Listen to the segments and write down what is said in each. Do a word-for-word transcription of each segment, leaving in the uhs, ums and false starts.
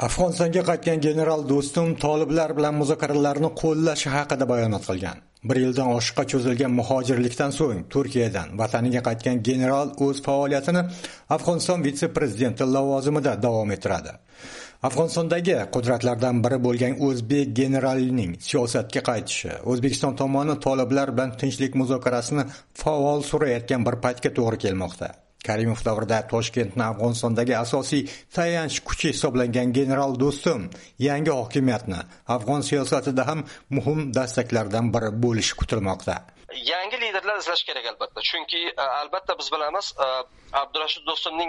Afg'onistonga qaytgan general Do'stum toliblar bilan muzokaralarni qo'llashi haqida bayonot qilgan. Bir yildan oshiqqa cho'zilgan muhojirlikdan so'ng Turkiyadan vataniga qaytgan general o'z faoliyatini Afg'oniston vitse-prezidenti lavozimida davom ettiradi. Afg'onistondagi qudratlardan biri bo'lgan o'zbek generalining siyosatga qaytishi O'zbekiston tomoni toliblar bilan tinchlik muzokarasini faol surayotgan bir paytga to'g'ri kelmoqda. Karimov davrida Toshkentni Afg'onistondagi asosiy tayanch kuchi hisoblangan general Do'stum yangi hokimiyatni Afg'on siyosatida ham muhim dastaklardan biri bo'lishi kutilmoqda. Yangi liderlar izlash kerak albatta. Chunki albatta biz bilamiz, Abdurashid Do'stumning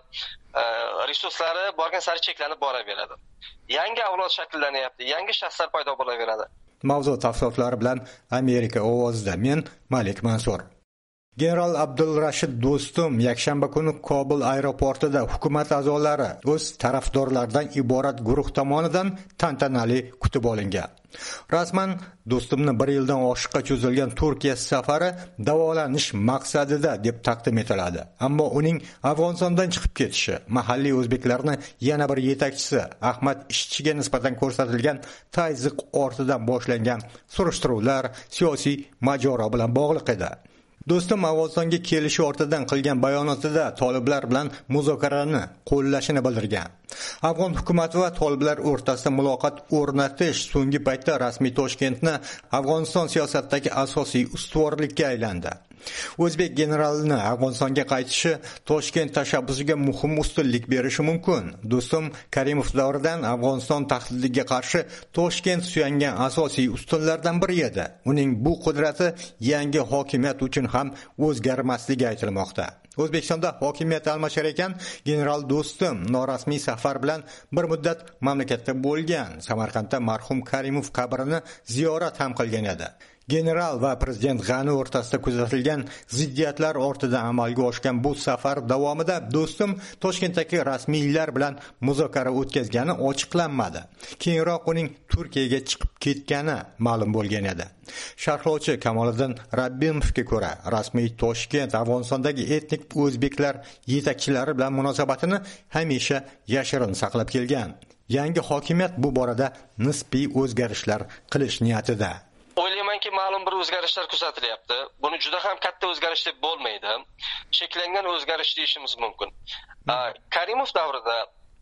resurslari borgan sari cheklanib boraveradi. Yangi avlod shakllanyapti, yangi shaxslar paydo bo'laveradi. Mavzu tafsilotlari bilan Amerika ovozida men Malik Mansur. General Abdurashid Do'stum yakshanba kuni Kobul aeroportida hukumat a'zolari o'z tarafdorlaridan iborat guruh tomonidan tantanali kutib olingan. Rasman Do'stumni bir yildan oshiqqa cho'zilgan Turkiya safari davolanish maqsadida deb taqdim etiladi. Ammo uning Afg'onistondan chiqib ketishi mahalliy o'zbeklarni yana bir yetakchisi Ahmad Ishchiga nisbatan ko'rsatilgan tazyiq ortidan boshlangan surishtiruvlar siyosiy mojaro bilan bog'liq edi. Do'stum Afg'onistonga kelishi ortidan qilgan bayonotida toliblar bilan muzokarani qo'llashini bildirgan. Afg'on hukumati va toliblar o'rtasida muloqot o'rnatish so'nggi paytda rasmiy Toshkentni Afg'oniston siyosatidagi asosiy ustuvorlikka aylandi. O'zbek generalini Afg'onistonga qaytishi Toshkent tashabbusiga muhim ustunlik berishi mumkin. Do'stum Karimov davridan Afg'oniston tahdidiga qarshi Toshkent suyangan asosiy ustunlardan biri edi. Uning bu qudrati yangi hokimiyat uchun ham o'zgarmasligi aytilmoqda. O'zbekistonda hokimiyat almashar ekan, general Do'stum norasmiy safar bilan bir muddat mamlakatda bo'lgan. Samarqandda marhum Karimov qabrini ziyorat ham qilgan edi. General va prezident G'ani o'rtasida kuzatilgan ziddiyatlar ortidan amalga oshgan bu safar davomida Do'stum Toshkentdagi rasmiylar bilan muzokara o'tkazgani ochiqlanmadi. Keyinroq uning Turkiyaga chiqib ketgani ma'lum bo'lgan edi. Sharhlovchi Kamoliddin Rabbimovga ko'ra, rasmiy Toshkent Afg'onistondagi etnik o'zbeklar yetakchilari bilan munosabatini hamisha yashirin saqlab kelgan. Yangi hokimiyat bu borada nisbiy o'zgarishlar qilish niyatida. O'ylaymanki, ma'lum bir o'zgarishlar kuzatilyapti. Buni juda ham katta o'zgarish deb bo'lmaydi. Cheklangan o'zgarish deyishimiz mumkin. Karimov davrida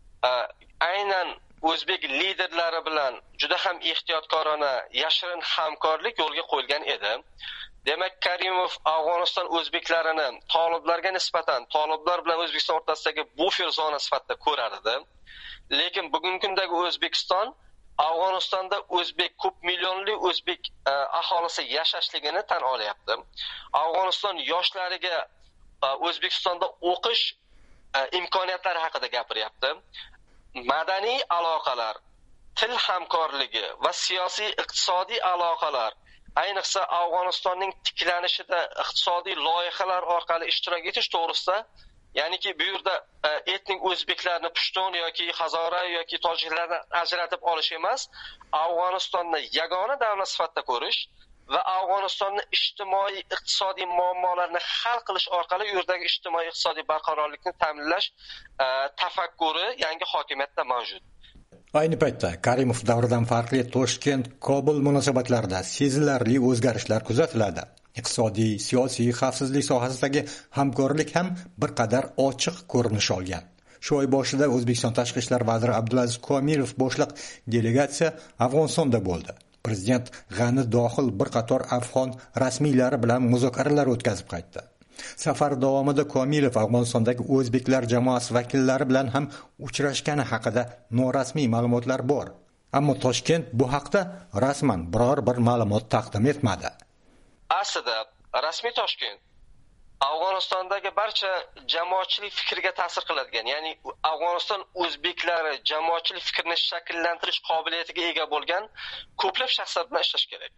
aynan o'zbek liderlari bilan juda ham ehtiyotkorona yashirin hamkorlik yo'lga qo'yilgan edi. Demak, Karimov Afg'oniston o'zbeklarini toliblarga nisbatan toliblar bilan O'zbekiston o'rtasidagi bufer zona sifatida ko'rar edi. Lekin bugungi kundagi O'zbekiston Afg'onistonda o'zbek ko'p millionli o'zbek aholisi yashashligini tan olyapti. Afg'oniston yoshlariga O'zbekistonda o'qish imkoniyatlari haqida gapiryapti. Madaniy aloqalar, til hamkorligi va siyosiy iqtisodiy aloqalar, ayniqsa Afg'onistonning tiklanishida iqtisodiy loyihalar orqali ishtirok etish to'g'risida, ya'niki bu yerda etnik o'zbeklarni Pushtun yoki Hazora yoki tojiklardan ajratib olish emas, Afg'onistonni yagona davlat sifatida ko'rish va Afg'onistonni ijtimoiy iqtisodiy muammolarini hal qilish orqali u yerdagi ijtimoiy iqtisodiy barqarorlikni ta'minlash tafakkuri yangi hokimiyatda mavjud. Ayni paytda Karimov davridan farqli Toshkent-Kobul munosabatlarida sezilarli o'zgarishlar kuzatiladi. Iqtisodiy, siyosiy, xavfsizlik sohasidagi hamkorlik ham bir qadar ochiq ko'rinish olgan. Shu oy boshida O'zbekiston Tashqi ishlar vaziri Abdulaziz Komilov boshliq delegatsiya Afg'onistonda bo'ldi. Prezident G'ani dohil bir qator afg'on rasmiylari bilan muzokaralar o'tkazib qaytdi. Safar davomida Komilov Afg'onistondagi o'zbeklar jamoasi vakillari bilan ham uchrashgani haqida norasmiy ma'lumotlar bor. Ammo Toshkent bu haqda rasman biror bir ma'lumot taqdim etmadi. Aslida rasmiy Toshkent Afg'onistondagi barcha jamoatchilik fikriga ta'sir qiladigan, ya'ni Afg'oniston o'zbeklari jamoatchilik fikrini shakllantirish qobiliyatiga ega bo'lgan ko'plab shaxslar bilan ishlash kerak.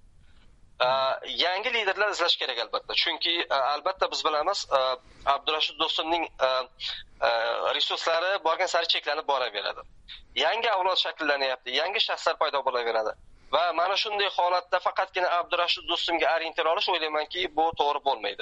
Yangi liderlar izlash kerak albatta. Chunki albatta biz bilamiz, Abdurashid Do'stumning resurslari borgan sari cheklanib boraveradi. Yangi avlod shakllanyapti, yangi shaxslar paydo bo'laveradi. Va mana shunday holatda faqatgina Abdurashid Do'stumga orientir olish o'ylaymanki, bu to'g'ri bo'lmaydi.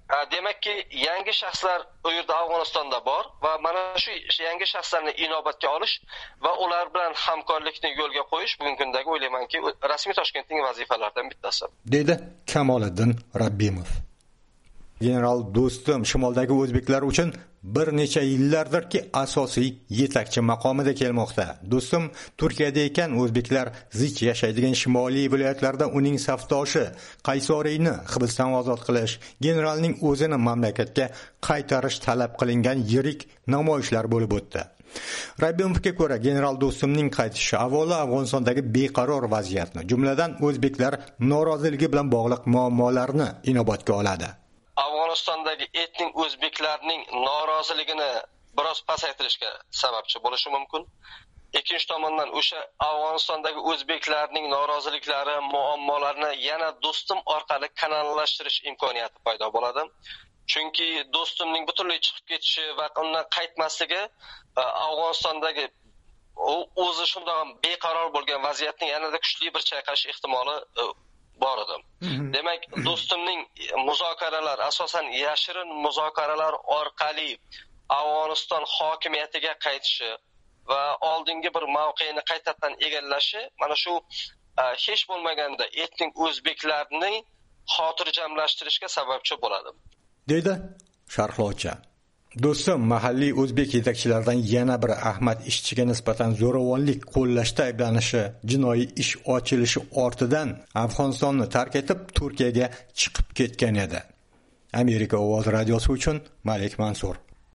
Demakki, yangi shaxslar u yerda Afg'onistonda bor va mana shu yangi shaxslarni inobatga olish va ular bilan hamkorlikni yo'lga qo'yish bugungi kundagi o'ylaymanki, rasmiy Toshkentning vazifalaridan bittasi. Dedi Kamoliddin Rabbimov. General Do'stum shimoldagi o'zbeklar uchun bir necha yillardirki asosiy yetakchi maqomida kelmoqda. Do'stum Turkiyada ekan o'zbeklar zich yashaydigan shimoliy viloyatlarda uning safdoshi Qaysoriyni hibsdan ozod qilish, generalning o'zini mamlakatga qaytarish talab qilingan yirik namoyishlar bo'lib o'tdi. Rabbimovga ko'ra, general Do'stumning qaytishi avvalo Afg'onistondagi beqaror vaziyatni, jumladan o'zbeklar noroziligi bilan bog'liq muammolarni inobatga oladi. Afg'onistondagi etnik o'zbeklarning noroziligini biroz pasaytirishga sababchi bo'lishi mumkin. Ikkinchi tomondan o'sha Afg'onistondagi o'zbeklarning noroziliklari, muammolarini yana Do'stum orqali kanallashtirish imkoniyati paydo bo'ladi. Chunki Do'stumning butunlay chiqib ketishi va undan qaytmasligi Afg'onistondagi o'zi shunday beqaror bo'lgan vaziyatning yanada kuchli bir chayqalish ehtimoli bor edi. Demak, Do'stumning muzokaralar, asosan yashirin muzokaralar orqali Afg'oniston hokimiyatiga qaytishi va oldingi bir mavqeini qaytadan egallashi mana shu hech bo'lmaganda etnik o'zbeklarning xotirjamlashtirishga sababchi bo'ladi. Dedi sharhlovchi. Do'stum mahalliy o'zbek yetakchilaridan yana bir Ahmad Ishchiga nisbatan zo'ravonlik qo'llashda ayblanishi, jinoiy ish ochilishi ortidan Afg'onistonni tark etib Turkiyaga chiqib ketgan edi. Amerika ovoz radiosi uchun Malik Mansur.